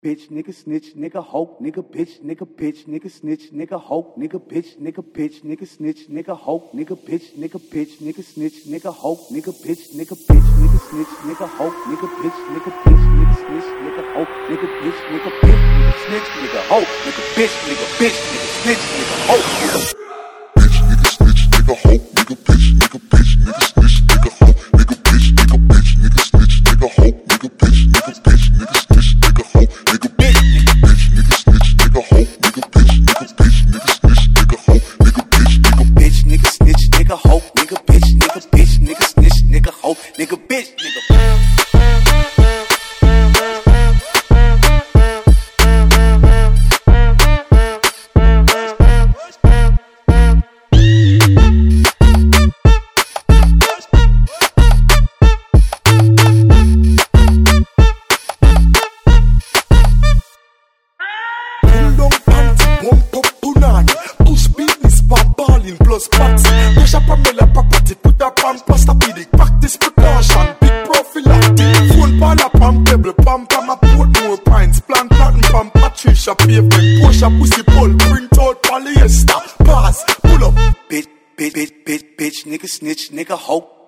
bitch, nigga snitch, nigga hoe, nigga bitch, nigga snitch, nigga hoe, nigga bitch, nigga snitch, nigga hoe, nigga bitch, nigga snitch, nigga hoe, nigga bitch, nigga snitch, nigga hoe, nigga bitch, nigga snitch, nigga hoe, nigga bitch, nigga snitch, nigga hoe, nigga bitch, nigga snitch, nigga hoe. Bitch, nigga snitch, nigga hoe, nigga bitch, nigga snitch, nigga hoe, nigga bitch, nigga snitch, nigga hoe, nigga bitch, nigga snitch, nigga hoe, nigga bitch, nigga snitch, nigga hoe, nigga bitch, nigga snitch, nigga hoe, nigga bitch, nigga snitch, nigga hoe, nigga bitch, nigga snitch, nigga hoe, nigga bitch, nigga. Plus party, push up a miller property, put up on plastic, practice precaution, big prophylactic, phone pan up on pebble, pump on my port more pines, plant pattern from Patricia pavement, push a pussy pull, print out polyester, pass, pull up, bitch, nigga snitch, nigga hoe.